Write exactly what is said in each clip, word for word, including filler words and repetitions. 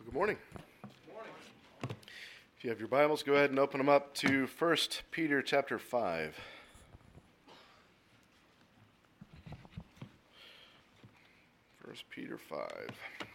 Good morning. Good morning. If you have your Bibles, go ahead and open them up to First Peter chapter five. First Peter five.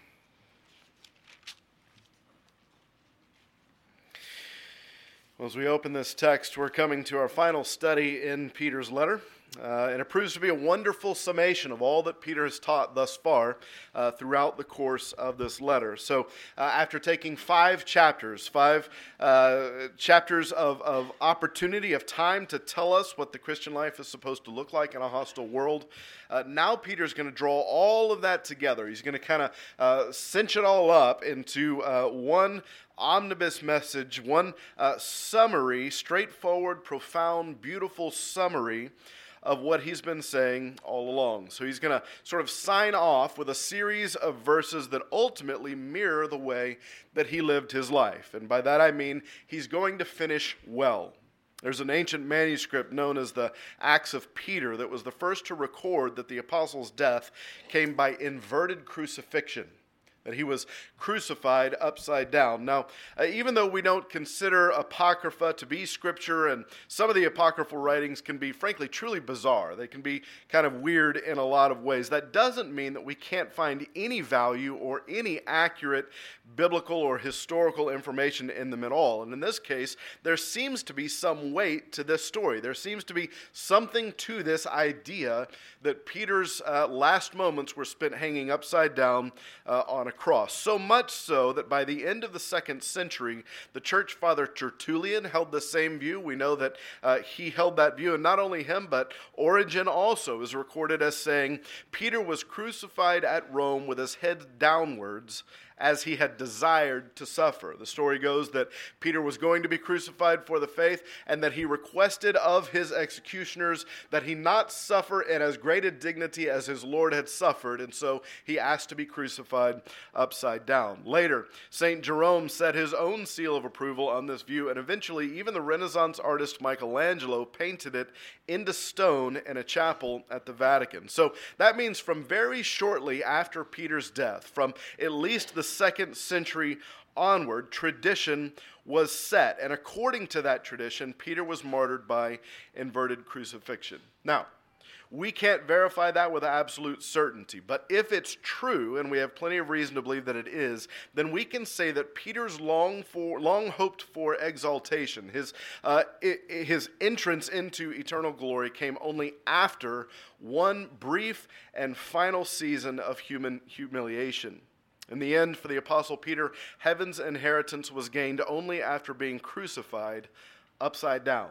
Well, as we open this text, we're coming to our final study in Peter's letter. Uh, and it proves to be a wonderful summation of all that Peter has taught thus far uh, throughout the course of this letter. So uh, after taking five chapters, five uh, chapters of, of opportunity, of time to tell us what the Christian life is supposed to look like in a hostile world, uh, now Peter's going to draw all of that together. He's going to kind of uh, cinch it all up into uh, one omnibus message, one uh, summary, straightforward, profound, beautiful summary of what he's been saying all along. So he's going to sort of sign off with a series of verses that ultimately mirror the way that he lived his life. And by that I mean he's going to finish well. There's an ancient manuscript known as the Acts of Peter that was the first to record that the apostle's death came by inverted crucifixion, that he was crucified upside down. Now, uh, even though we don't consider Apocrypha to be Scripture, and some of the apocryphal writings can be, frankly, truly bizarre. They can be kind of weird in a lot of ways. That doesn't mean that we can't find any value or any accurate biblical or historical information in them at all. And in this case, there seems to be some weight to this story. There seems to be something to this idea that Peter's uh, last moments were spent hanging upside down uh, on a cross. So much so that by the end of the second century, the church father Tertullian held the same view. We know that uh, he held that view, and not only him, but Origen also is recorded as saying, Peter was crucified at Rome with his head downwards, as he had desired to suffer. The story goes that Peter was going to be crucified for the faith, and that he requested of his executioners that he not suffer in as great a dignity as his Lord had suffered, and so he asked to be crucified upside down. Later, Saint Jerome set his own seal of approval on this view, and eventually even the Renaissance artist Michelangelo painted it into stone in a chapel at the Vatican. So that means from very shortly after Peter's death, from at least the second century onward, tradition was set. And according to that tradition, Peter was martyred by inverted crucifixion. Now, we can't verify that with absolute certainty, but if it's true, and we have plenty of reason to believe that it is, then we can say that Peter's long for, long hoped for exaltation, his, uh, his entrance into eternal glory, came only after one brief and final season of human humiliation. In the end, for the Apostle Peter, heaven's inheritance was gained only after being crucified upside down.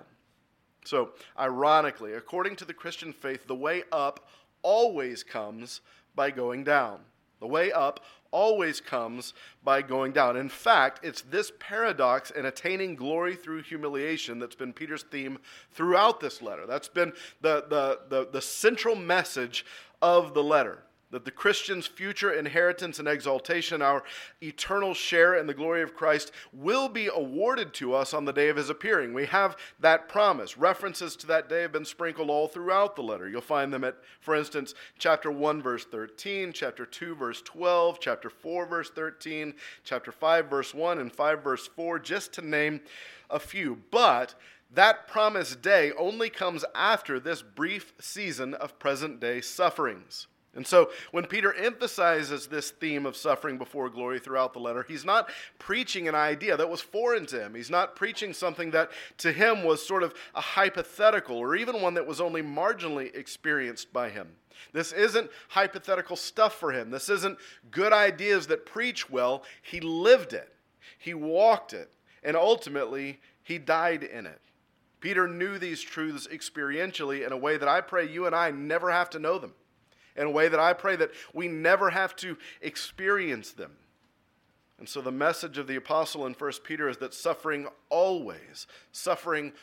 So, ironically, according to the Christian faith, the way up always comes by going down. The way up always comes by going down. In fact, it's this paradox in attaining glory through humiliation that's been Peter's theme throughout this letter. That's been the, the, the, the central message of the letter. That the Christian's future inheritance and exaltation, our eternal share in the glory of Christ, will be awarded to us on the day of his appearing. We have that promise. References to that day have been sprinkled all throughout the letter. You'll find them at, for instance, chapter one, verse thirteen, chapter two, verse twelve, chapter four, verse thirteen, chapter five, verse one, and five, verse four, just to name a few. But that promised day only comes after this brief season of present-day sufferings. And so when Peter emphasizes this theme of suffering before glory throughout the letter, he's not preaching an idea that was foreign to him. He's not preaching something that to him was sort of a hypothetical, or even one that was only marginally experienced by him. This isn't hypothetical stuff for him. This isn't good ideas that preach well. He lived it. He walked it. And ultimately, he died in it. Peter knew these truths experientially in a way that I pray you and I never have to know them. In a way that I pray that we never have to experience them. And so the message of the apostle in First Peter is that suffering always, suffering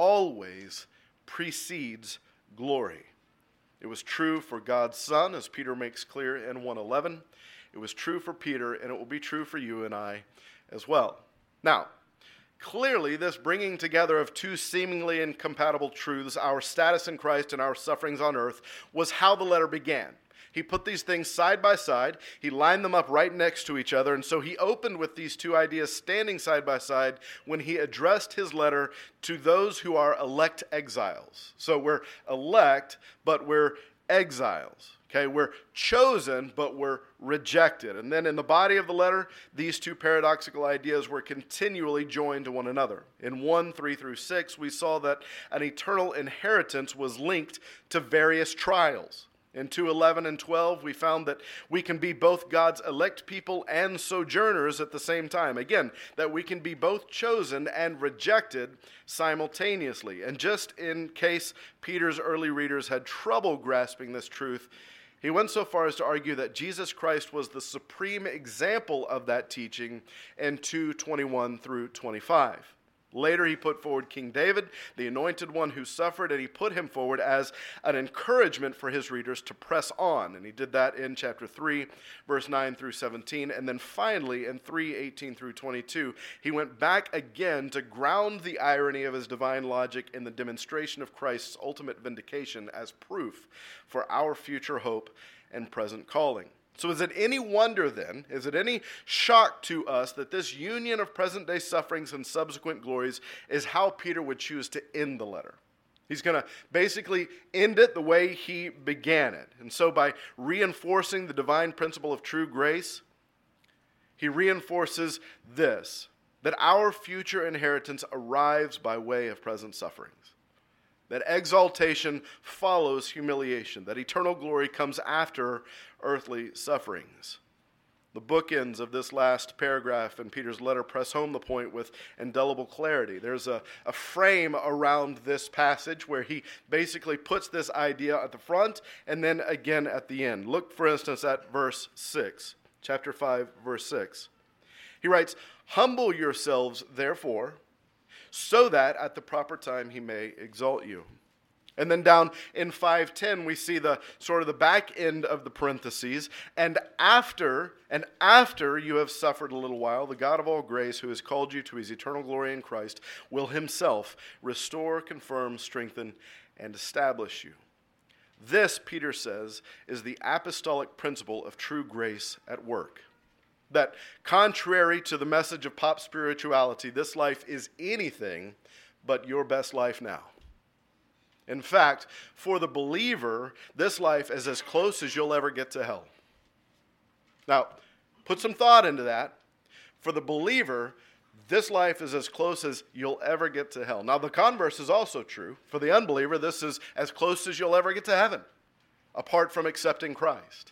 always precedes glory. It was true for God's Son, as Peter makes clear in one eleven. It was true for Peter, and it will be true for you and I as well. Now, Clearly, this bringing together of two seemingly incompatible truths, our status in Christ and our sufferings on earth, was how the letter began. He put these things side by side, he lined them up right next to each other, and so he opened with these two ideas standing side by side when he addressed his letter to those who are elect exiles. So we're elect, but we're exiles. Okay, we're chosen, but we're rejected. And then in the body of the letter, these two paradoxical ideas were continually joined to one another. In one, three through six, we saw that an eternal inheritance was linked to various trials. In two, eleven, and twelve, we found that we can be both God's elect people and sojourners at the same time. Again, that we can be both chosen and rejected simultaneously. And just in case Peter's early readers had trouble grasping this truth, he went so far as to argue that Jesus Christ was the supreme example of that teaching in two, twenty-one through twenty-five. Later, he put forward King David, the anointed one who suffered, and he put him forward as an encouragement for his readers to press on. And he did that in chapter three, verse nine through seventeen. And then finally, in three, eighteen through twenty-two, he went back again to ground the irony of his divine logic in the demonstration of Christ's ultimate vindication as proof for our future hope and present calling. So is it any wonder then, is it any shock to us that this union of present-day sufferings and subsequent glories is how Peter would choose to end the letter? He's going to basically end it the way he began it. And so by reinforcing the divine principle of true grace, he reinforces this, that our future inheritance arrives by way of present sufferings. That exaltation follows humiliation, that eternal glory comes after earthly sufferings. The bookends of this last paragraph in Peter's letter press home the point with indelible clarity. There's a, a frame around this passage where he basically puts this idea at the front and then again at the end. Look, for instance, at verse six, chapter five, verse six. He writes, "Humble yourselves, therefore, so that at the proper time he may exalt you." And then down in five ten, we see the sort of the back end of the parentheses. And after, and after you have suffered a little while, the God of all grace, who has called you to his eternal glory in Christ, will himself restore, confirm, strengthen, and establish you. This, Peter says, is the apostolic principle of true grace at work. That contrary to the message of pop spirituality, this life is anything but your best life now. In fact, for the believer, this life is as close as you'll ever get to hell. Now, put some thought into that. For the believer, this life is as close as you'll ever get to hell. Now, the converse is also true. For the unbeliever, this is as close as you'll ever get to heaven, apart from accepting Christ.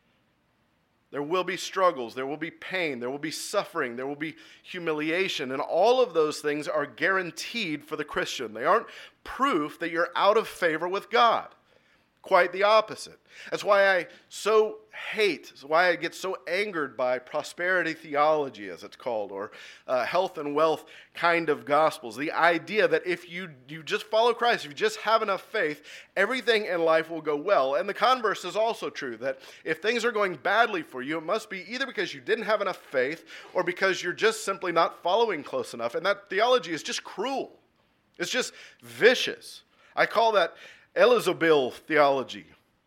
There will be struggles, there will be pain, there will be suffering, there will be humiliation, and all of those things are guaranteed for the Christian. They aren't proof that you're out of favor with God. Quite the opposite. That's why I so hate, that's why I get so angered by prosperity theology, as it's called, or uh, health and wealth kind of gospels. The idea that if you, you just follow Christ, if you just have enough faith, everything in life will go well. And the converse is also true, that if things are going badly for you, it must be either because you didn't have enough faith or because you're just simply not following close enough. And that theology is just cruel. It's just vicious. I call that Elizabeth theology,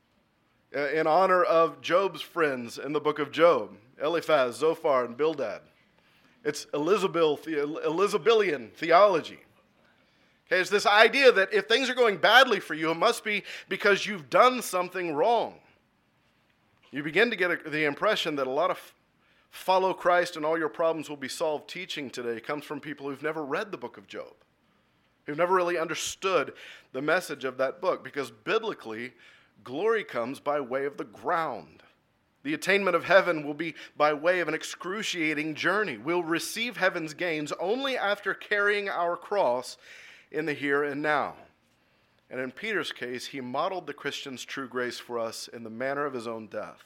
in honor of Job's friends in the book of Job, Eliphaz, Zophar, and Bildad. It's Elizabeth, Elizabethan theology. Okay, it's this idea that if things are going badly for you, it must be because you've done something wrong. You begin to get a, the impression that a lot of follow Christ and all your problems will be solved teaching today comes from people who've never read the book of Job, who've never really understood the message of that book, because biblically, glory comes by way of the ground. The attainment of heaven will be by way of an excruciating journey. We'll receive heaven's gains only after carrying our cross in the here and now. And in Peter's case, he modeled the Christian's true grace for us in the manner of his own death.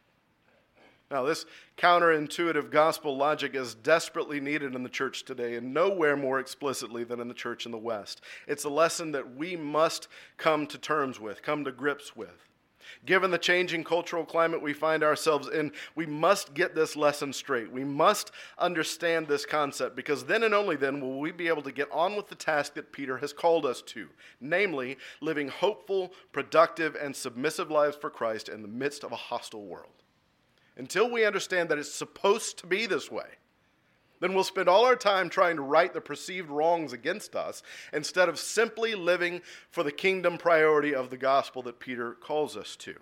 Now, this counterintuitive gospel logic is desperately needed in the church today, and nowhere more explicitly than in the church in the West. It's a lesson that we must come to terms with, come to grips with. Given the changing cultural climate we find ourselves in, we must get this lesson straight. We must understand this concept, because then and only then will we be able to get on with the task that Peter has called us to, namely living hopeful, productive, and submissive lives for Christ in the midst of a hostile world. Until we understand that it's supposed to be this way, then we'll spend all our time trying to right the perceived wrongs against us instead of simply living for the kingdom priority of the gospel that Peter calls us to.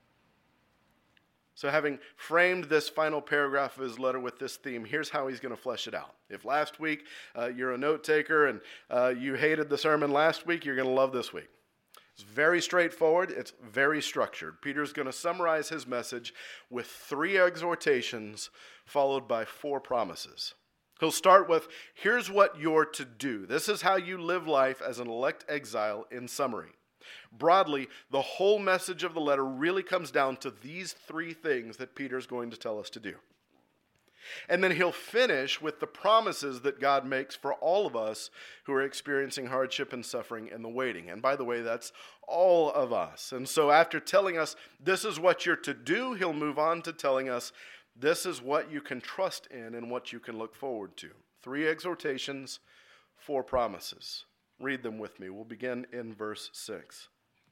So having framed this final paragraph of his letter with this theme, here's how he's going to flesh it out. If last week uh, you're a note taker and uh, you hated the sermon last week, you're going to love this week. It's very straightforward. It's very structured. Peter's going to summarize his message with three exhortations followed by four promises. He'll start with, here's what you're to do. This is how you live life as an elect exile in summary. Broadly, the whole message of the letter really comes down to these three things that Peter's going to tell us to do. And then he'll finish with the promises that God makes for all of us who are experiencing hardship and suffering and the waiting. And by the way, that's all of us. And so after telling us this is what you're to do, he'll move on to telling us this is what you can trust in and what you can look forward to. Three exhortations, four promises. Read them with me. We'll begin in verse six.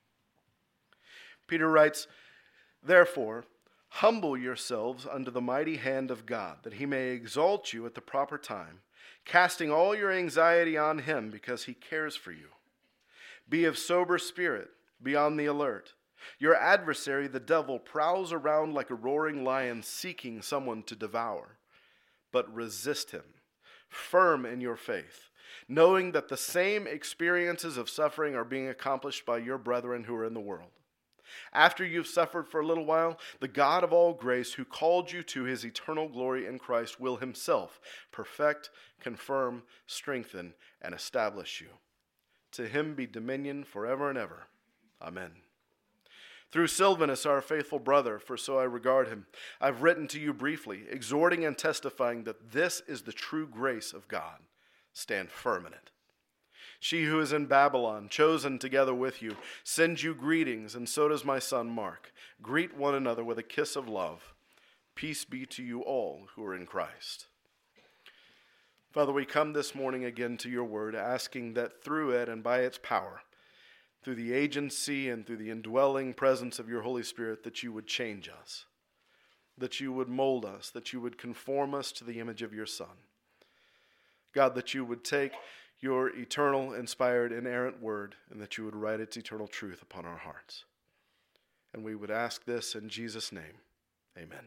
Peter writes, "Therefore, humble yourselves under the mighty hand of God, that he may exalt you at the proper time, casting all your anxiety on him because he cares for you. Be of sober spirit, be on the alert. Your adversary, the devil, prowls around like a roaring lion seeking someone to devour. But resist him, firm in your faith, knowing that the same experiences of suffering are being accomplished by your brethren who are in the world. After you've suffered for a little while, the God of all grace, who called you to his eternal glory in Christ, will himself perfect, confirm, strengthen, and establish you. To him be dominion forever and ever. Amen. Through Silvanus, our faithful brother, for so I regard him, I've written to you briefly, exhorting and testifying that this is the true grace of God. Stand firm in it. She who is in Babylon, chosen together with you, sends you greetings, and so does my son Mark. Greet one another with a kiss of love. Peace be to you all who are in Christ." Father, we come this morning again to your word, asking that through it and by its power, through the agency and through the indwelling presence of your Holy Spirit, that you would change us, that you would mold us, that you would conform us to the image of your Son. God, that you would take your eternal, inspired, inerrant word, and that you would write its eternal truth upon our hearts. And we would ask this in Jesus' name. Amen.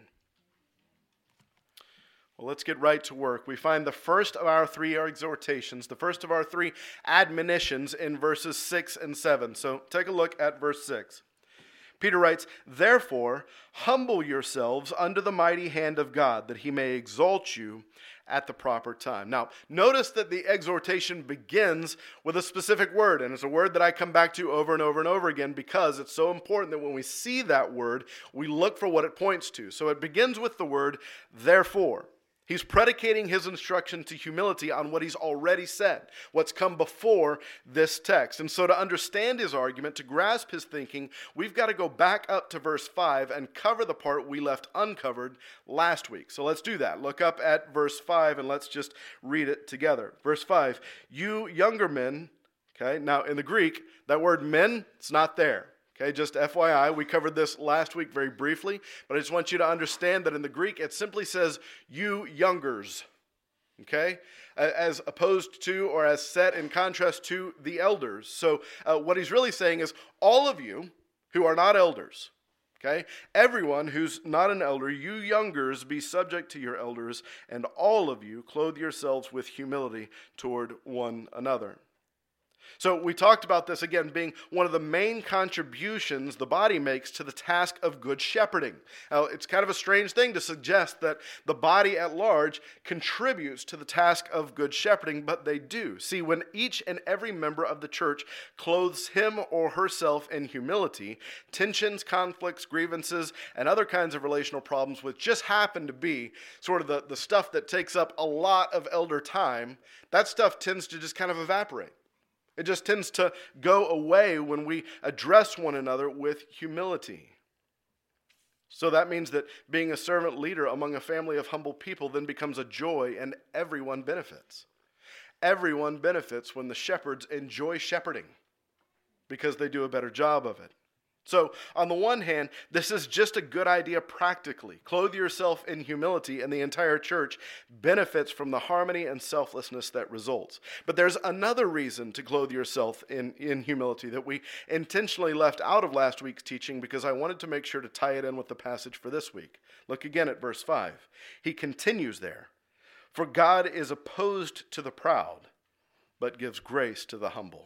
Well, let's get right to work. We find the first of our three exhortations, the first of our three admonitions in verses six and seven. So take a look at verse six. Peter writes, "Therefore, humble yourselves under the mighty hand of God, that he may exalt you at the proper time." Now, notice that the exhortation begins with a specific word, and it's a word that I come back to over and over and over again because it's so important that when we see that word, we look for what it points to. So it begins with the word, therefore. He's predicating his instruction to humility on what he's already said, what's come before this text. And so to understand his argument, to grasp his thinking, we've got to go back up to verse five and cover the part we left uncovered last week. So let's do that. Look up at verse five and let's just read it together. Verse five, "You younger men," okay, now in the Greek, that word men, it's not there. Okay, just F Y I, we covered this last week very briefly, but I just want you to understand that in the Greek, it simply says, "you youngers," okay, as opposed to or as set in contrast to the elders. So uh, what he's really saying is all of you who are not elders, okay, everyone who's not an elder, you youngers, be subject to your elders, and all of you clothe yourselves with humility toward one another. So we talked about this, again, being one of the main contributions the body makes to the task of good shepherding. Now, it's kind of a strange thing to suggest that the body at large contributes to the task of good shepherding, but they do. See, when each and every member of the church clothes him or herself in humility, tensions, conflicts, grievances, and other kinds of relational problems, which just happen to be sort of the, the stuff that takes up a lot of elder time, that stuff tends to just kind of evaporate. It just tends to go away when we address one another with humility. So that means that being a servant leader among a family of humble people then becomes a joy, and everyone benefits. Everyone benefits when the shepherds enjoy shepherding because they do a better job of it. So, on the one hand, this is just a good idea practically. Clothe yourself in humility, and the entire church benefits from the harmony and selflessness that results. But there's another reason to clothe yourself in, in humility that we intentionally left out of last week's teaching because I wanted to make sure to tie it in with the passage for this week. Look again at verse five. He continues there. For God is opposed to the proud, but gives grace to the humble.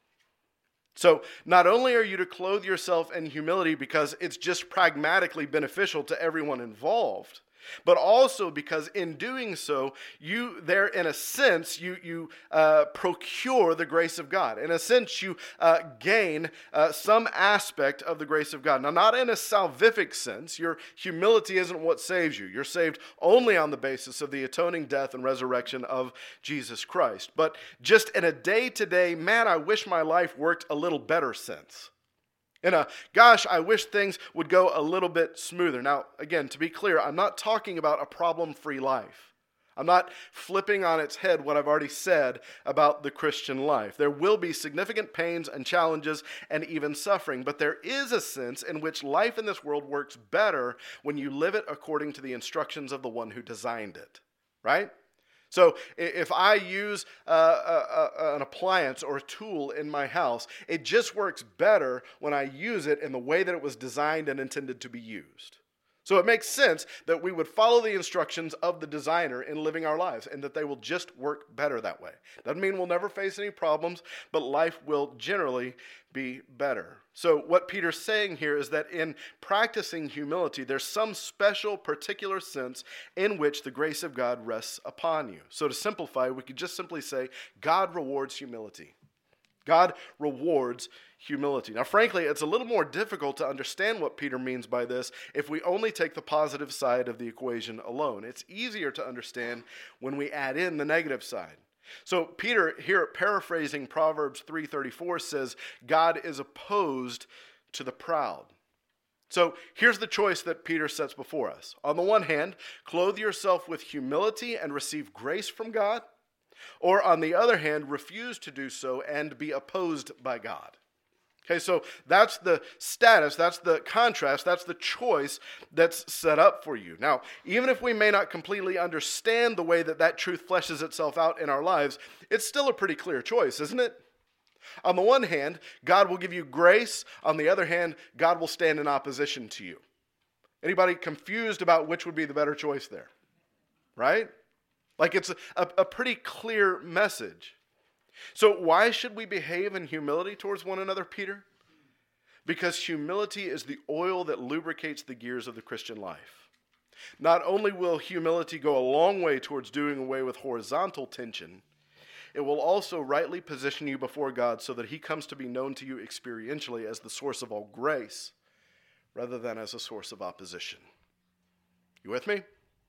So not only are you to clothe yourself in humility because it's just pragmatically beneficial to everyone involved, but also because in doing so, you there, in a sense, you, you uh, procure the grace of God. In a sense, you uh, gain uh, some aspect of the grace of God. Now, not in a salvific sense. Your humility isn't what saves you. You're saved only on the basis of the atoning death and resurrection of Jesus Christ. But just in a day-to-day, man, I wish my life worked a little better sense. In a, gosh, I wish things would go a little bit smoother. Now, again, to be clear, I'm not talking about a problem-free life. I'm not flipping on its head what I've already said about the Christian life. There will be significant pains and challenges and even suffering, but there is a sense in which life in this world works better when you live it according to the instructions of the one who designed it, right? So if I use uh, a, a, an appliance or a tool in my house, it just works better when I use it in the way that it was designed and intended to be used. So it makes sense that we would follow the instructions of the designer in living our lives and that they will just work better that way. Doesn't mean we'll never face any problems, but life will generally be better. So what Peter's saying here is that in practicing humility, there's some special particular sense in which the grace of God rests upon you. So to simplify, we could just simply say God rewards humility. God rewards humility. Now, frankly, it's a little more difficult to understand what Peter means by this if we only take the positive side of the equation alone. It's easier to understand when we add in the negative side. So Peter, here paraphrasing Proverbs three thirty-four, says, God is opposed to the proud. So here's the choice that Peter sets before us. On the one hand, clothe yourself with humility and receive grace from God. Or on the other hand, refuse to do so and be opposed by God. Okay, so that's the status, that's the contrast, that's the choice that's set up for you. Now, even if we may not completely understand the way that that truth fleshes itself out in our lives, it's still a pretty clear choice, isn't it? On the one hand, God will give you grace. On the other hand, God will stand in opposition to you. Anybody confused about which would be the better choice there? Right? Like it's a, a, a pretty clear message. So why should we behave in humility towards one another, Peter? Because humility is the oil that lubricates the gears of the Christian life. Not only will humility go a long way towards doing away with horizontal tension, it will also rightly position you before God so that he comes to be known to you experientially as the source of all grace rather than as a source of opposition. You with me?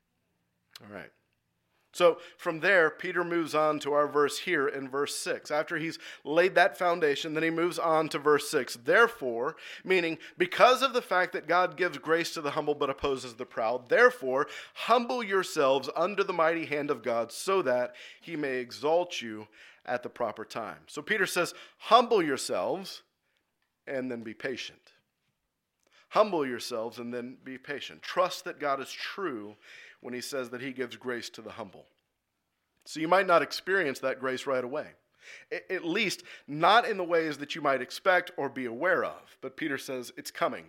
All right. So from there, Peter moves on to our verse here in verse six. After he's laid that foundation, then he moves on to verse six. Therefore, meaning because of the fact that God gives grace to the humble but opposes the proud, therefore, humble yourselves under the mighty hand of God so that he may exalt you at the proper time. So Peter says, humble yourselves and then be patient. Humble yourselves and then be patient. Trust that God is true when he says that he gives grace to the humble. So you might not experience that grace right away. At least not in the ways that you might expect or be aware of. But Peter says it's coming.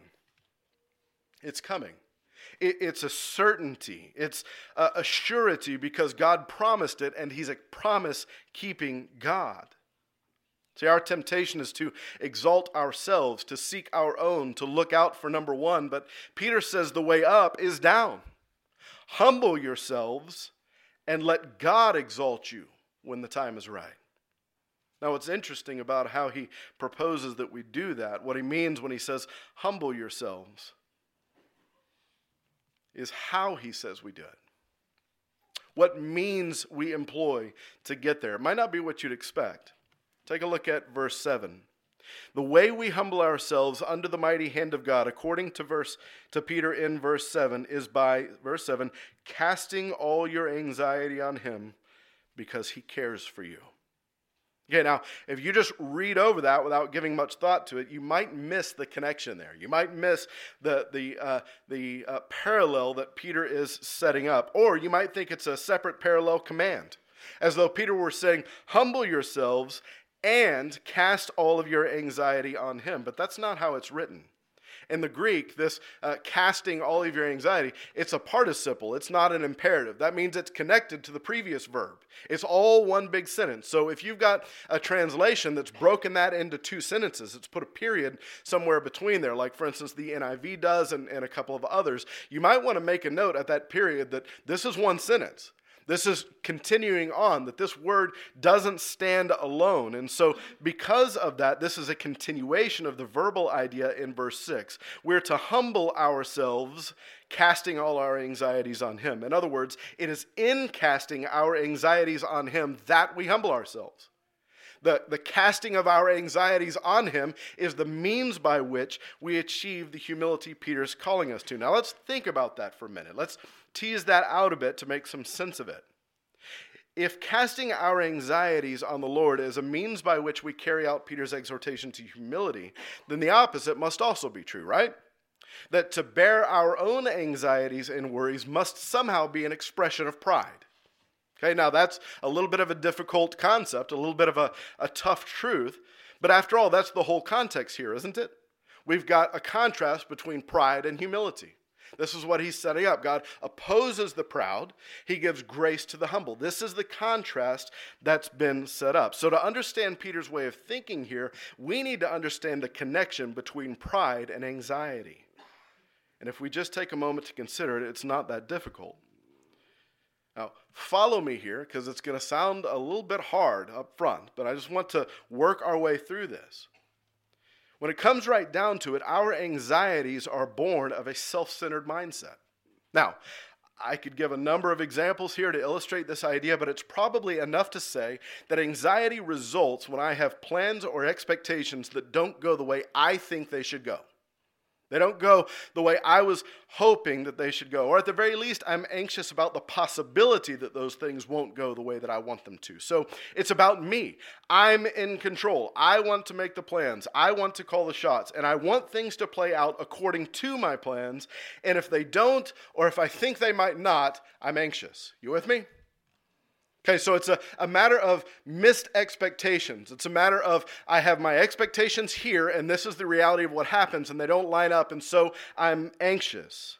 It's coming. It's a certainty. It's a surety because God promised it and he's a promise-keeping God. See, our temptation is to exalt ourselves, to seek our own, to look out for number one. But Peter says the way up is down. Humble yourselves and let God exalt you when the time is right. Now, what's interesting about how he proposes that we do that, what he means when he says, humble yourselves, is how he says we do it. What means we employ to get there. It might not be what you'd expect. Take a look at verse seven. The way we humble ourselves under the mighty hand of God, according to verse to Peter in verse seven, is by, verse seven, casting all your anxiety on him because he cares for you. Okay, now, if you just read over that without giving much thought to it, you might miss the connection there. You might miss the, the, uh, the uh, parallel that Peter is setting up. Or you might think it's a separate parallel command, as though Peter were saying, humble yourselves and cast all of your anxiety on him. But that's not how it's written. In the Greek, this uh, casting all of your anxiety, it's a participle. It's not an imperative. That means it's connected to the previous verb. It's all one big sentence. So if you've got a translation that's broken that into two sentences, it's put a period somewhere between there, like, for instance, the N I V does and, and a couple of others, you might want to make a note at that period that this is one sentence. This is continuing on, that this word doesn't stand alone. And so because of that, this is a continuation of the verbal idea in verse six. We're to humble ourselves, casting all our anxieties on him. In other words, it is in casting our anxieties on him that we humble ourselves. The, the casting of our anxieties on him is the means by which we achieve the humility Peter's calling us to. Now let's think about that for a minute. Let's tease that out a bit to make some sense of it. If casting our anxieties on the Lord is a means by which we carry out Peter's exhortation to humility, then the opposite must also be true, right? That to bear our own anxieties and worries must somehow be an expression of pride. Okay, now that's a little bit of a difficult concept, a little bit of a, a tough truth, but after all, that's the whole context here, isn't it? We've got a contrast between pride and humility. This is what he's setting up. God opposes the proud. He gives grace to the humble. This is the contrast that's been set up. So to understand Peter's way of thinking here, we need to understand the connection between pride and anxiety. And if we just take a moment to consider it, it's not that difficult. Now, follow me here, because it's going to sound a little bit hard up front, but I just want to work our way through this. When it comes right down to it, our anxieties are born of a self-centered mindset. Now, I could give a number of examples here to illustrate this idea, but it's probably enough to say that anxiety results when I have plans or expectations that don't go the way I think they should go. They don't go the way I was hoping that they should go. Or at the very least, I'm anxious about the possibility that those things won't go the way that I want them to. So it's about me. I'm in control. I want to make the plans. I want to call the shots. And I want things to play out according to my plans. And if they don't, or if I think they might not, I'm anxious. You with me? Okay, so it's a, a matter of missed expectations. It's a matter of I have my expectations here, and this is the reality of what happens, and they don't line up, and so I'm anxious.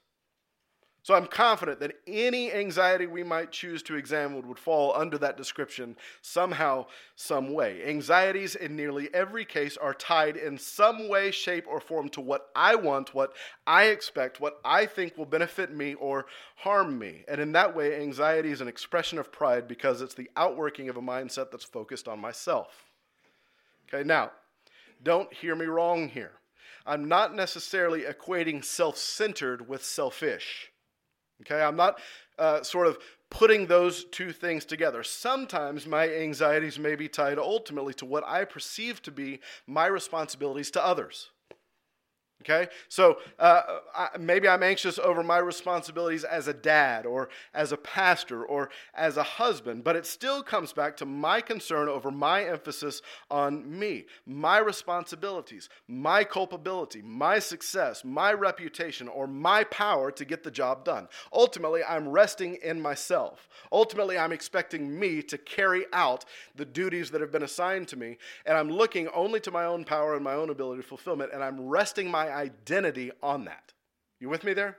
So I'm confident that any anxiety we might choose to examine would fall under that description somehow, some way. Anxieties in nearly every case are tied in some way, shape, or form to what I want, what I expect, what I think will benefit me or harm me. And in that way, anxiety is an expression of pride because it's the outworking of a mindset that's focused on myself. Okay, now, don't hear me wrong here. I'm not necessarily equating self-centered with selfish. Okay, I'm not uh, sort of putting those two things together. Sometimes my anxieties may be tied ultimately to what I perceive to be my responsibilities to others. Okay, so uh, I, maybe I'm anxious over my responsibilities as a dad or as a pastor or as a husband, but it still comes back to my concern over my emphasis on me, my responsibilities, my culpability, my success, my reputation, or my power to get the job done. Ultimately, I'm resting in myself. Ultimately, I'm expecting me to carry out the duties that have been assigned to me, and I'm looking only to my own power and my own ability to fulfillment, and I'm resting my identity on that. You with me there?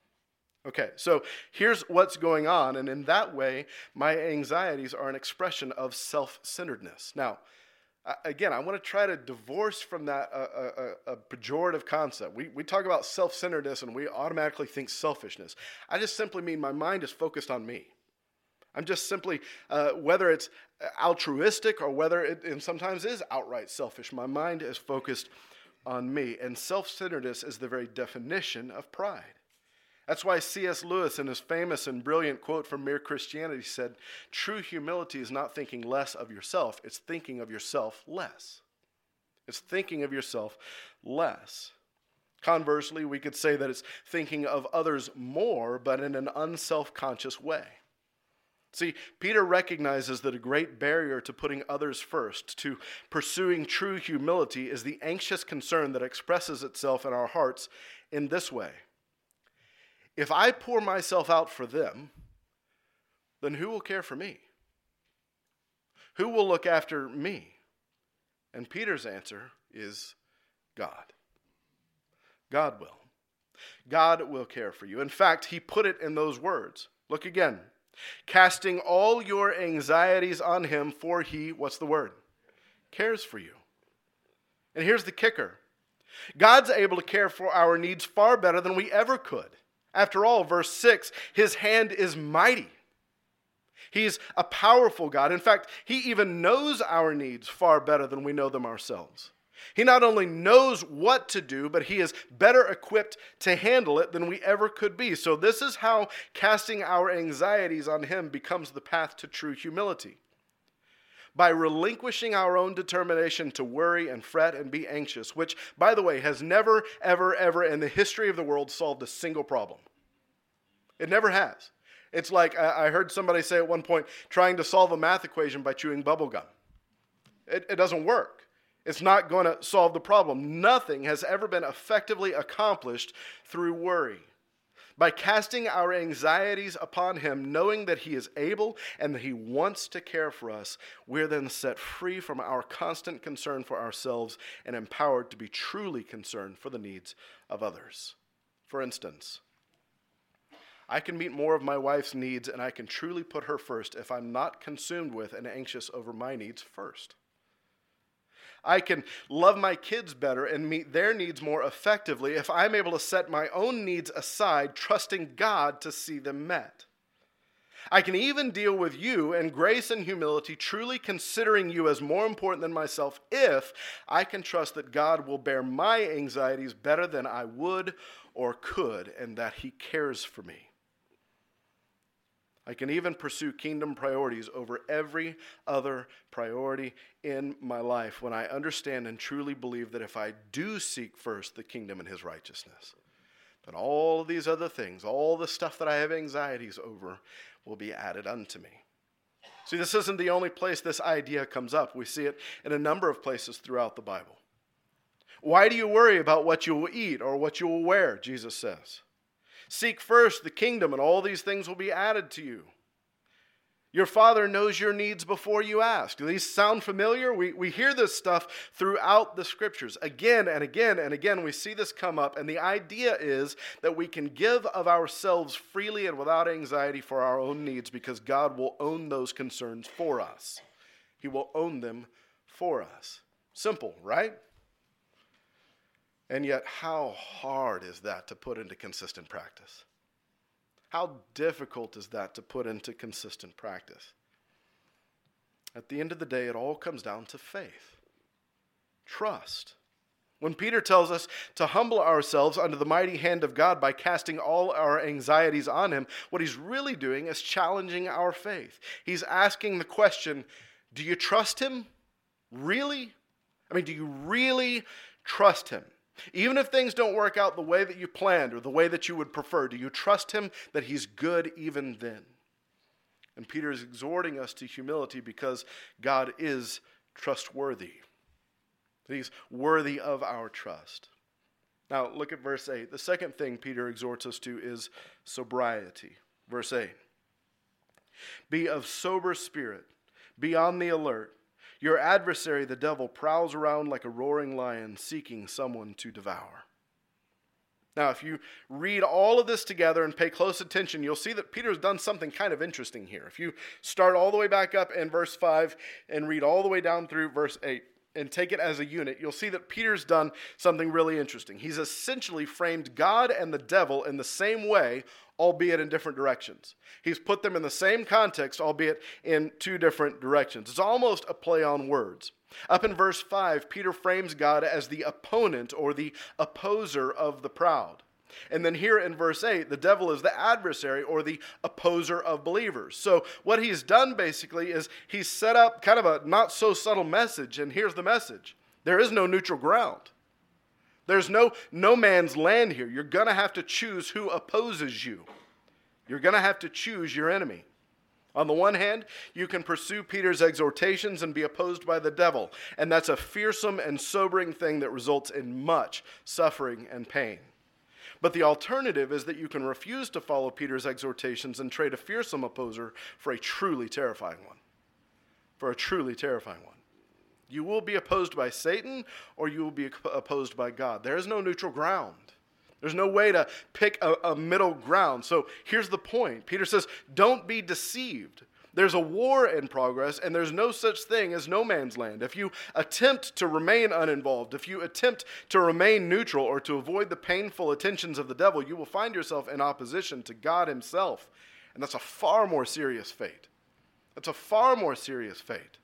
Okay, so here's what's going on, and in that way, my anxieties are an expression of self-centeredness. Now, again, I want to try to divorce from that a, a, a pejorative concept. We, we talk about self-centeredness, and we automatically think selfishness. I just simply mean my mind is focused on me. I'm just simply, uh, whether it's altruistic or whether it and sometimes is outright selfish, my mind is focused on me. And self-centeredness is the very definition of pride. That's why C S Lewis, in his famous and brilliant quote from Mere Christianity, said, "True humility is not thinking less of yourself, it's thinking of yourself less." It's thinking of yourself less. Conversely, we could say that it's thinking of others more, but in an unself-conscious way. See, Peter recognizes that a great barrier to putting others first, to pursuing true humility, is the anxious concern that expresses itself in our hearts in this way. If I pour myself out for them, then who will care for me? Who will look after me? And Peter's answer is God. God will. God will care for you. In fact, he put it in those words. Look again. Casting all your anxieties on him, for he, what's the word? Cares for you. And here's the kicker. God's able to care for our needs far better than we ever could. After all, verse six, his hand is mighty. He's a powerful God. In fact, he even knows our needs far better than we know them ourselves. He not only knows what to do, but he is better equipped to handle it than we ever could be. So this is how casting our anxieties on him becomes the path to true humility. By relinquishing our own determination to worry and fret and be anxious, which, by the way, has never, ever, ever in the history of the world solved a single problem. It never has. It's like, I heard somebody say at one point, trying to solve a math equation by chewing bubble gum. It, it doesn't work. It's not going to solve the problem. Nothing has ever been effectively accomplished through worry. By casting our anxieties upon him, knowing that he is able and that he wants to care for us, we're then set free from our constant concern for ourselves and empowered to be truly concerned for the needs of others. For instance, I can meet more of my wife's needs and I can truly put her first if I'm not consumed with and anxious over my needs first. I can love my kids better and meet their needs more effectively if I'm able to set my own needs aside, trusting God to see them met. I can even deal with you in grace and humility, truly considering you as more important than myself, if I can trust that God will bear my anxieties better than I would or could, and that he cares for me. I can even pursue kingdom priorities over every other priority in my life when I understand and truly believe that if I do seek first the kingdom and his righteousness, then all of these other things, all the stuff that I have anxieties over, will be added unto me. See, this isn't the only place this idea comes up. We see it in a number of places throughout the Bible. Why do you worry about what you will eat or what you will wear, Jesus says. Seek first the kingdom, and all these things will be added to you. Your Father knows your needs before you ask. Do these sound familiar? We, we hear this stuff throughout the Scriptures. Again and again and again, we see this come up, and the idea is that we can give of ourselves freely and without anxiety for our own needs because God will own those concerns for us. He will own them for us. Simple, right? And yet, how hard is that to put into consistent practice? How difficult is that to put into consistent practice? At the end of the day, it all comes down to faith. Trust. When Peter tells us to humble ourselves under the mighty hand of God by casting all our anxieties on him, what he's really doing is challenging our faith. He's asking the question, do you trust him? Really? I mean, do you really trust him? Even if things don't work out the way that you planned or the way that you would prefer, do you trust him that he's good even then? And Peter is exhorting us to humility because God is trustworthy. He's worthy of our trust. Now, look at verse eight. The second thing Peter exhorts us to is sobriety. Verse eight. Be of sober spirit. Be on the alert. Your adversary, the devil, prowls around like a roaring lion, seeking someone to devour. Now, if you read all of this together and pay close attention, you'll see that Peter's done something kind of interesting here. If you start all the way back up in verse five and read all the way down through verse eight and take it as a unit, you'll see that Peter's done something really interesting. He's essentially framed God and the devil in the same way, albeit in different directions. He's put them in the same context, albeit in two different directions. It's almost a play on words. Up in verse five, Peter frames God as the opponent or the opposer of the proud. And then here in verse eight, the devil is the adversary or the opposer of believers. So what he's done basically is he's set up kind of a not so subtle message. And here's the message. There is no neutral ground. There's no no man's land here. You're going to have to choose who opposes you. You're going to have to choose your enemy. On the one hand, you can pursue Peter's exhortations and be opposed by the devil. And that's a fearsome and sobering thing that results in much suffering and pain. But the alternative is that you can refuse to follow Peter's exhortations and trade a fearsome opposer for a truly terrifying one. For a truly terrifying one. You will be opposed by Satan or you will be opposed by God. There is no neutral ground. There's no way to pick a, a middle ground. So here's the point. Peter says, don't be deceived. There's a war in progress, and there's no such thing as no man's land. If you attempt to remain uninvolved, if you attempt to remain neutral or to avoid the painful attentions of the devil, you will find yourself in opposition to God himself. And that's a far more serious fate. That's a far more serious fate.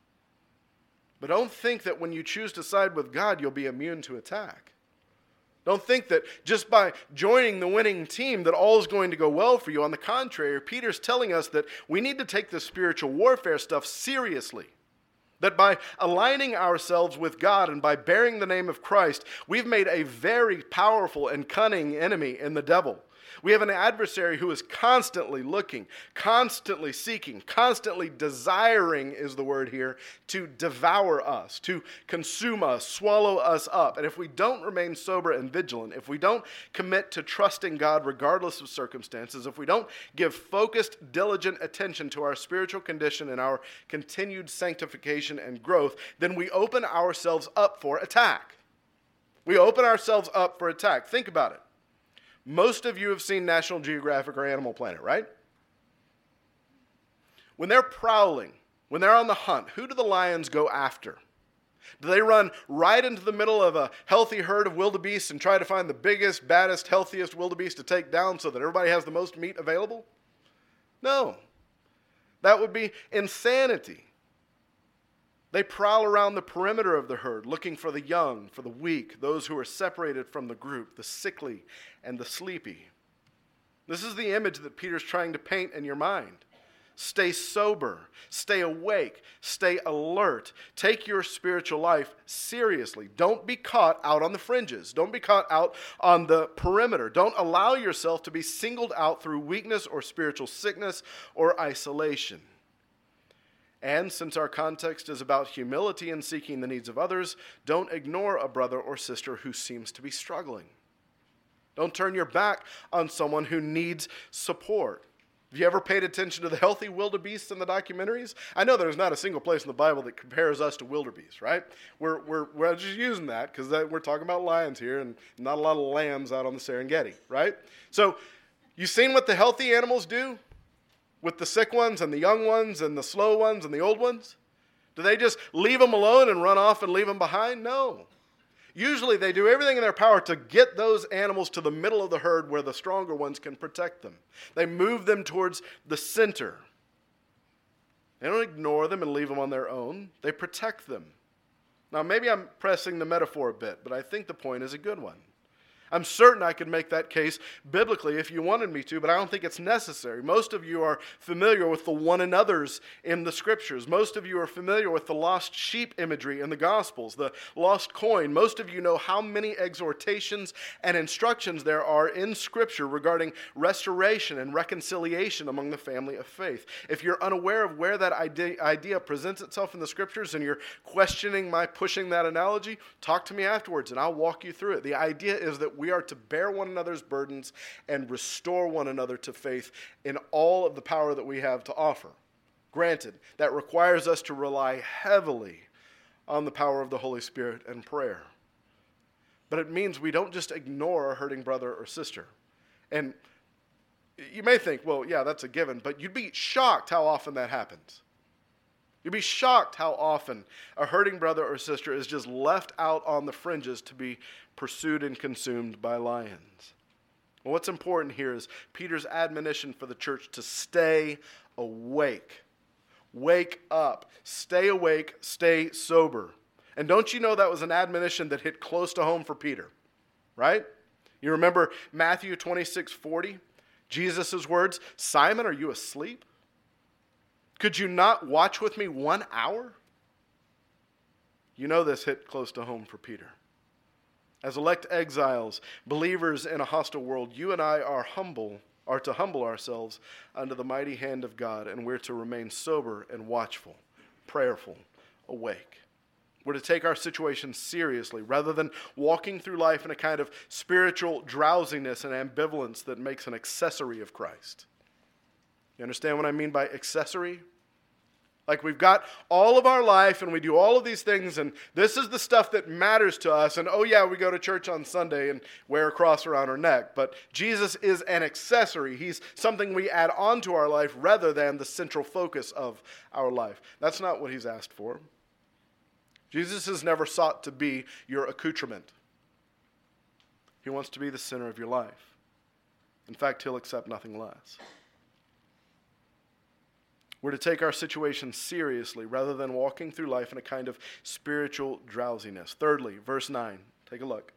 But don't think that when you choose to side with God, you'll be immune to attack. Don't think that just by joining the winning team that all is going to go well for you. On the contrary, Peter's telling us that we need to take this spiritual warfare stuff seriously. That by aligning ourselves with God and by bearing the name of Christ, we've made a very powerful and cunning enemy in the devil. We have an adversary who is constantly looking, constantly seeking, constantly desiring, is the word here, to devour us, to consume us, swallow us up. And if we don't remain sober and vigilant, if we don't commit to trusting God regardless of circumstances, if we don't give focused, diligent attention to our spiritual condition and our continued sanctification and growth, then we open ourselves up for attack. We open ourselves up for attack. Think about it. Most of you have seen National Geographic or Animal Planet, right? When they're prowling, when they're on the hunt, who do the lions go after? Do they run right into the middle of a healthy herd of wildebeest and try to find the biggest, baddest, healthiest wildebeest to take down so that everybody has the most meat available? No. That would be insanity. They prowl around the perimeter of the herd, looking for the young, for the weak, those who are separated from the group, the sickly and the sleepy. This is the image that Peter's trying to paint in your mind. Stay sober, stay awake, stay alert. Take your spiritual life seriously. Don't be caught out on the fringes. Don't be caught out on the perimeter. Don't allow yourself to be singled out through weakness or spiritual sickness or isolation. And since our context is about humility and seeking the needs of others, don't ignore a brother or sister who seems to be struggling. Don't turn your back on someone who needs support. Have you ever paid attention to the healthy wildebeest in the documentaries? I know there's not a single place in the Bible that compares us to wildebeest, right? We're we're we're just using that because we're talking about lions here and not a lot of lambs out on the Serengeti, right? So you've seen what the healthy animals do with the sick ones and the young ones and the slow ones and the old ones? Do they just leave them alone and run off and leave them behind? No. Usually they do everything in their power to get those animals to the middle of the herd where the stronger ones can protect them. They move them towards the center. They don't ignore them and leave them on their own. They protect them. Now maybe I'm pressing the metaphor a bit, but I think the point is a good one. I'm certain I could make that case biblically if you wanted me to, but I don't think it's necessary. Most of you are familiar with the one another's in the Scriptures. Most of you are familiar with the lost sheep imagery in the Gospels, the lost coin. Most of you know how many exhortations and instructions there are in Scripture regarding restoration and reconciliation among the family of faith. If you're unaware of where that idea presents itself in the Scriptures and you're questioning my pushing that analogy, talk to me afterwards and I'll walk you through it. The idea is that we are to bear one another's burdens and restore one another to faith in all of the power that we have to offer. Granted, that requires us to rely heavily on the power of the Holy Spirit and prayer. But it means we don't just ignore a hurting brother or sister. And you may think, well, yeah, that's a given, but you'd be shocked how often that happens. You'd be shocked how often a hurting brother or sister is just left out on the fringes to be pursued and consumed by lions. Well, what's important here is Peter's admonition for the church to stay awake. Wake up. Stay awake. Stay sober. And don't you know that was an admonition that hit close to home for Peter, right? You remember Matthew twenty-six forty? Jesus' words, Simon, are you asleep? Could you not watch with me one hour? You know this hit close to home for Peter. As elect exiles, believers in a hostile world, you and I are humble, are to humble ourselves under the mighty hand of God, and we're to remain sober and watchful, prayerful, awake. We're to take our situation seriously rather than walking through life in a kind of spiritual drowsiness and ambivalence that makes an accessory of Christ. You understand what I mean by accessory? Like we've got all of our life and we do all of these things and this is the stuff that matters to us. And oh yeah, we go to church on Sunday and wear a cross around our neck. But Jesus is an accessory. He's something we add on to our life rather than the central focus of our life. That's not what he's asked for. Jesus has never sought to be your accoutrement. He wants to be the center of your life. In fact, he'll accept nothing less. We're to take our situation seriously rather than walking through life in a kind of spiritual drowsiness. Thirdly, verse nine. Take a look.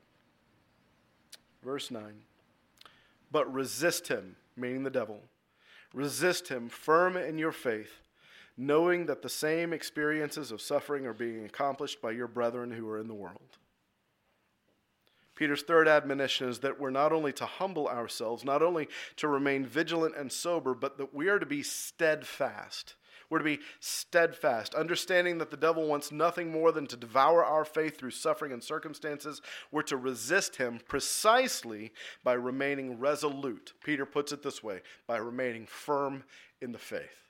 Verse nine. But resist him, meaning the devil. Resist him, firm in your faith, knowing that the same experiences of suffering are being accomplished by your brethren who are in the world. Peter's third admonition is that we're not only to humble ourselves, not only to remain vigilant and sober, but that we are to be steadfast. We're to be steadfast, understanding that the devil wants nothing more than to devour our faith through suffering and circumstances. We're to resist him precisely by remaining resolute. Peter puts it this way, by remaining firm in the faith,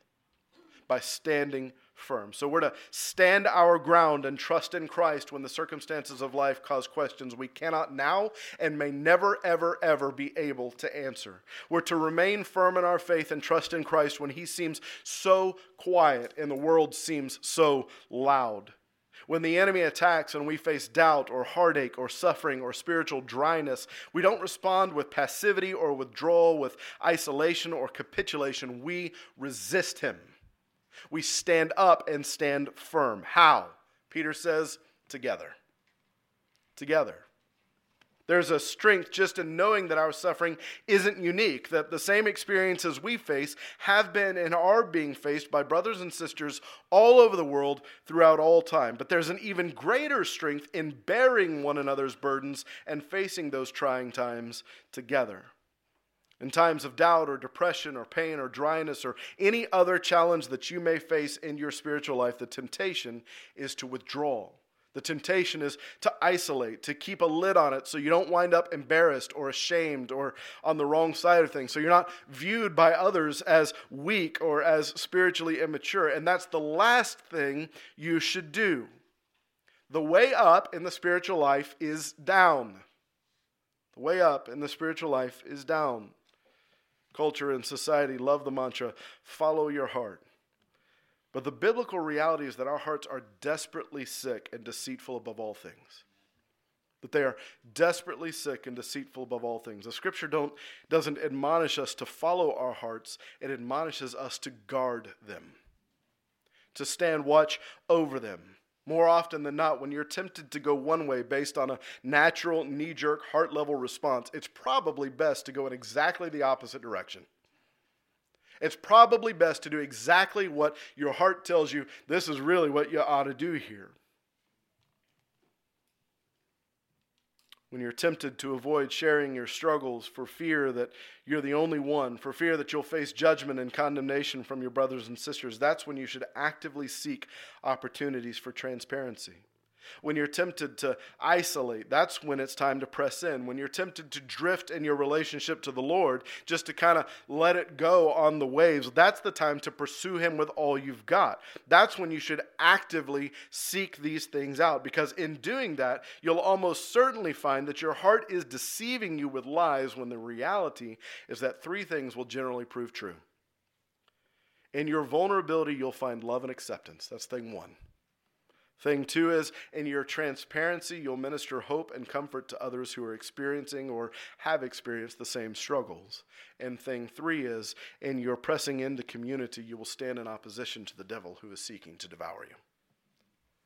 by standing firm. So we're to stand our ground and trust in Christ when the circumstances of life cause questions we cannot now and may never, ever, ever be able to answer. We're to remain firm in our faith and trust in Christ when he seems so quiet and the world seems so loud. When the enemy attacks and we face doubt or heartache or suffering or spiritual dryness, we don't respond with passivity or withdrawal, with isolation or capitulation. We resist him. We stand up and stand firm. How? Peter says, together. Together. There's a strength just in knowing that our suffering isn't unique, that the same experiences we face have been and are being faced by brothers and sisters all over the world throughout all time. But there's an even greater strength in bearing one another's burdens and facing those trying times together. In times of doubt or depression or pain or dryness or any other challenge that you may face in your spiritual life, the temptation is to withdraw. The temptation is to isolate, to keep a lid on it so you don't wind up embarrassed or ashamed or on the wrong side of things. So you're not viewed by others as weak or as spiritually immature. And that's the last thing you should do. The way up in the spiritual life is down. The way up in the spiritual life is down. Culture and society love the mantra, follow your heart. But the biblical reality is that our hearts are desperately sick and deceitful above all things. That they are desperately sick and deceitful above all things. The scripture don't, doesn't admonish us to follow our hearts. It admonishes us to guard them, to stand watch over them. More often than not, when you're tempted to go one way based on a natural, knee-jerk, heart-level response, it's probably best to go in exactly the opposite direction. It's probably best to do exactly what your heart tells you, this is really what you ought to do here. When you're tempted to avoid sharing your struggles for fear that you're the only one, for fear that you'll face judgment and condemnation from your brothers and sisters, that's when you should actively seek opportunities for transparency. When you're tempted to isolate, that's when it's time to press in. When you're tempted to drift in your relationship to the Lord, just to kind of let it go on the waves, that's the time to pursue him with all you've got. That's when you should actively seek these things out, because in doing that, you'll almost certainly find that your heart is deceiving you with lies when the reality is that three things will generally prove true. In your vulnerability, you'll find love and acceptance. That's thing one. Thing two is, in your transparency, you'll minister hope and comfort to others who are experiencing or have experienced the same struggles. And thing three is, in your pressing into community, you will stand in opposition to the devil who is seeking to devour you.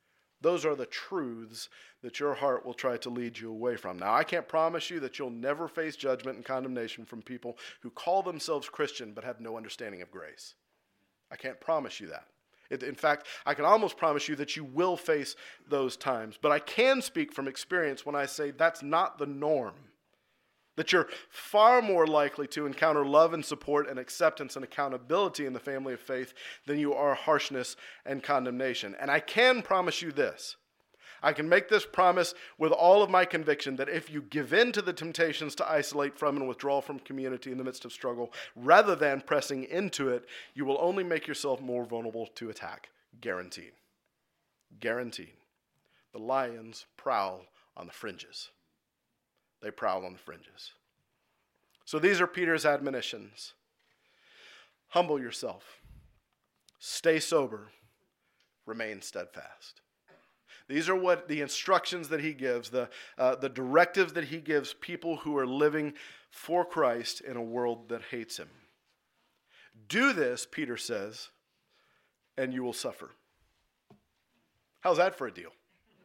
Those are the truths that your heart will try to lead you away from. Now, I can't promise you that you'll never face judgment and condemnation from people who call themselves Christian but have no understanding of grace. I can't promise you that. It, in fact, I can almost promise you that you will face those times. But I can speak from experience when I say that's not the norm. That you're far more likely to encounter love and support and acceptance and accountability in the family of faith than you are harshness and condemnation. And I can promise you this. I can make this promise with all of my conviction that if you give in to the temptations to isolate from and withdraw from community in the midst of struggle, rather than pressing into it, you will only make yourself more vulnerable to attack. Guaranteed. Guaranteed. The lions prowl on the fringes. They prowl on the fringes. So these are Peter's admonitions. Humble yourself. Stay sober. Remain steadfast. These are what the instructions that he gives, the, uh, the directives that he gives people who are living for Christ in a world that hates him. Do this, Peter says, and you will suffer. How's that for a deal?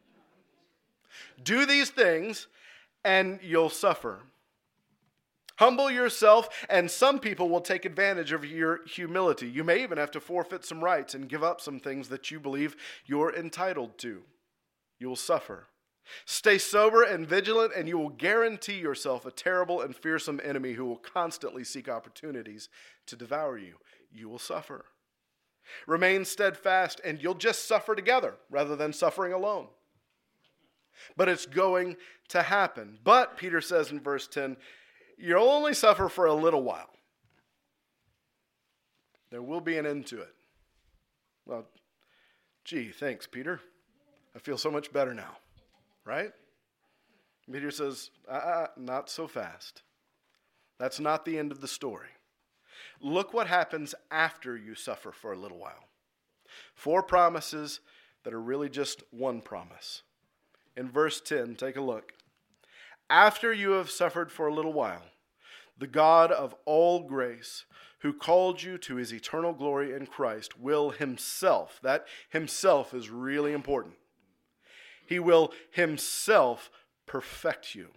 Do these things and you'll suffer. Humble yourself, and some people will take advantage of your humility. You may even have to forfeit some rights and give up some things that you believe you're entitled to. You will suffer. Stay sober and vigilant, and you will guarantee yourself a terrible and fearsome enemy who will constantly seek opportunities to devour you. You will suffer. Remain steadfast, and you'll just suffer together rather than suffering alone. But it's going to happen. But, Peter says in verse ten, you'll only suffer for a little while. There will be an end to it. Well, gee, thanks, Peter. I feel so much better now. Right? Peter says, uh-uh, not so fast. That's not the end of the story. Look what happens after you suffer for a little while. Four promises that are really just one promise. In verse ten, take a look. After you have suffered for a little while, the God of all grace, who called you to his eternal glory in Christ, will himself, that himself is really important. He will himself perfect you.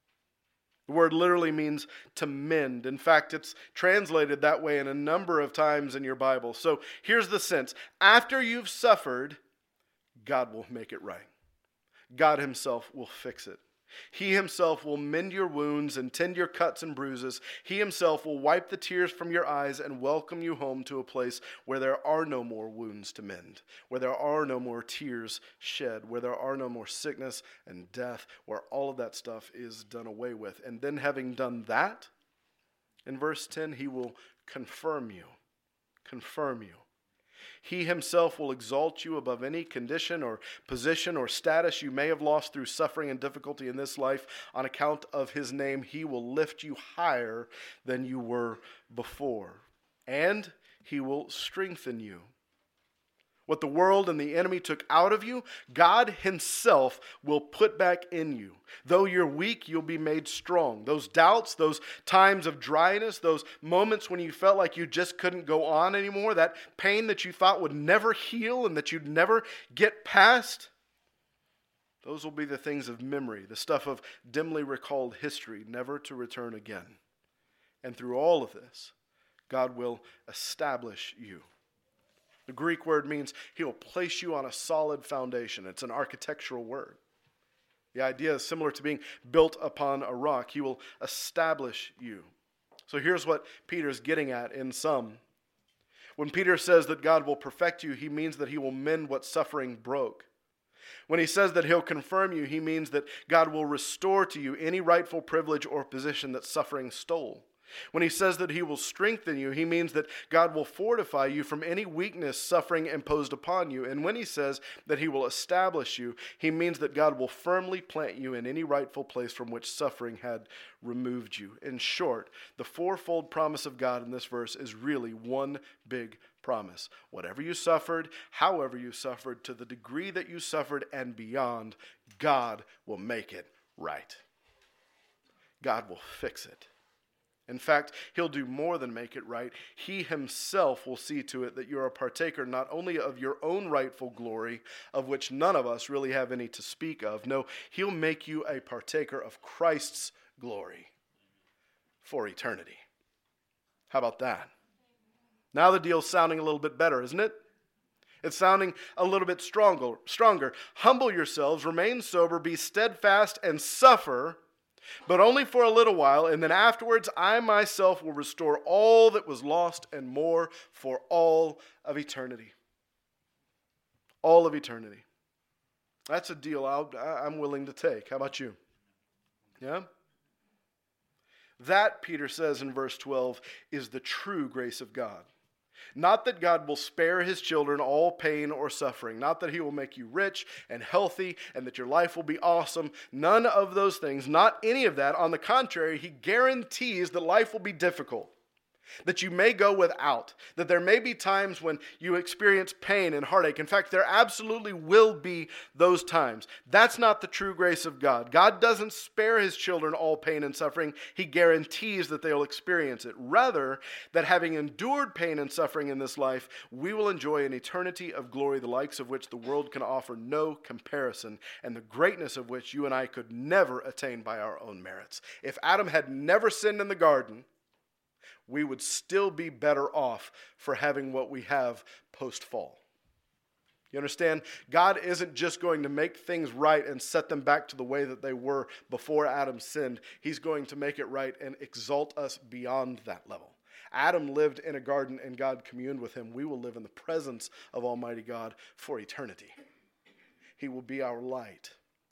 The word literally means to mend. In fact, it's translated that way in a number of times in your Bible. So here's the sense. After you've suffered, God will make it right. God himself will fix it. He himself will mend your wounds and tend your cuts and bruises. He himself will wipe the tears from your eyes and welcome you home to a place where there are no more wounds to mend, where there are no more tears shed, where there are no more sickness and death, where all of that stuff is done away with. And then having done that, in verse ten, he will confirm you. Confirm you. He himself will exalt you above any condition or position or status you may have lost through suffering and difficulty in this life. On account of his name, he will lift you higher than you were before. And he will strengthen you. What the world and the enemy took out of you, God himself will put back in you. Though you're weak, you'll be made strong. Those doubts, those times of dryness, those moments when you felt like you just couldn't go on anymore, that pain that you thought would never heal and that you'd never get past, those will be the things of memory, the stuff of dimly recalled history, never to return again. And through all of this, God will establish you. The Greek word means he will place you on a solid foundation. It's an architectural word. The idea is similar to being built upon a rock. He will establish you. So here's what Peter's getting at in sum. When Peter says that God will perfect you, he means that he will mend what suffering broke. When he says that he'll confirm you, he means that God will restore to you any rightful privilege or position that suffering stole. When he says that he will strengthen you, he means that God will fortify you from any weakness suffering imposed upon you. And when he says that he will establish you, he means that God will firmly plant you in any rightful place from which suffering had removed you. In short, the fourfold promise of God in this verse is really one big promise. Whatever you suffered, however you suffered, to the degree that you suffered and beyond, God will make it right. God will fix it. In fact, he'll do more than make it right. He himself will see to it that you're a partaker not only of your own rightful glory, of which none of us really have any to speak of. No, he'll make you a partaker of Christ's glory for eternity. How about that? Now the deal's sounding a little bit better, isn't it? It's sounding a little bit stronger. Stronger. Humble yourselves, remain sober, be steadfast, and suffer, but only for a little while, and then afterwards I myself will restore all that was lost and more for all of eternity. All of eternity. That's a deal I'll, I'm willing to take. How about you? Yeah? That, Peter says in verse twelve, is the true grace of God. Not that God will spare his children all pain or suffering. Not that he will make you rich and healthy and that your life will be awesome. None of those things. Not any of that. On the contrary, he guarantees that life will be difficult. That you may go without. That there may be times when you experience pain and heartache. In fact, there absolutely will be those times. That's not the true grace of God. God doesn't spare his children all pain and suffering. He guarantees that they'll experience it. Rather, that having endured pain and suffering in this life, we will enjoy an eternity of glory, the likes of which the world can offer no comparison, and the greatness of which you and I could never attain by our own merits. If Adam had never sinned in the garden, we would still be better off for having what we have post-fall. You understand? God isn't just going to make things right and set them back to the way that they were before Adam sinned. He's going to make it right and exalt us beyond that level. Adam lived in a garden and God communed with him. We will live in the presence of Almighty God for eternity. He will be our light.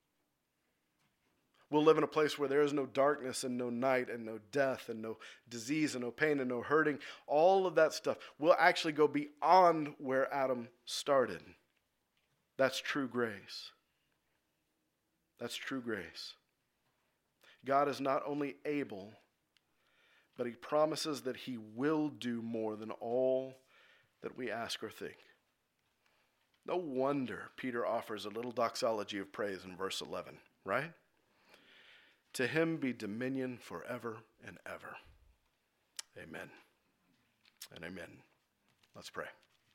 We'll live in a place where there is no darkness and no night and no death and no disease and no pain and no hurting. All of that stuff will actually go beyond where Adam started. That's true grace. That's true grace. God is not only able, but he promises that he will do more than all that we ask or think. No wonder Peter offers a little doxology of praise in verse eleven, right? To him be dominion forever and ever. Amen and amen. Let's pray.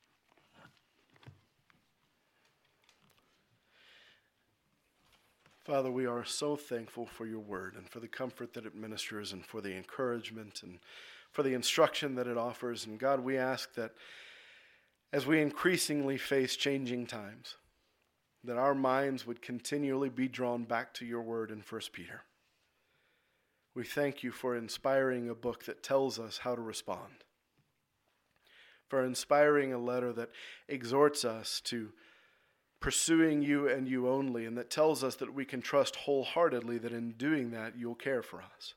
Father, we are so thankful for your word and for the comfort that it ministers and for the encouragement and for the instruction that it offers. And God, we ask that as we increasingly face changing times, that our minds would continually be drawn back to your word in First Peter. We thank you for inspiring a book that tells us how to respond, for inspiring a letter that exhorts us to pursuing you and you only, and that tells us that we can trust wholeheartedly that in doing that you'll care for us.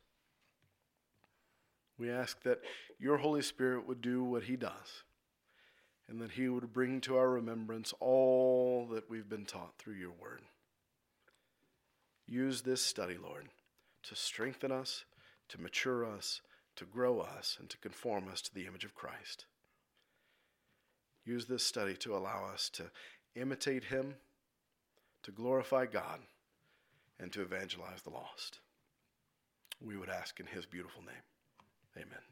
We ask that your Holy Spirit would do what he does, and that he would bring to our remembrance all that we've been taught through your word. Use this study, Lord, to strengthen us, to mature us, to grow us, and to conform us to the image of Christ. Use this study to allow us to imitate him, to glorify God, and to evangelize the lost. We would ask in his beautiful name. Amen.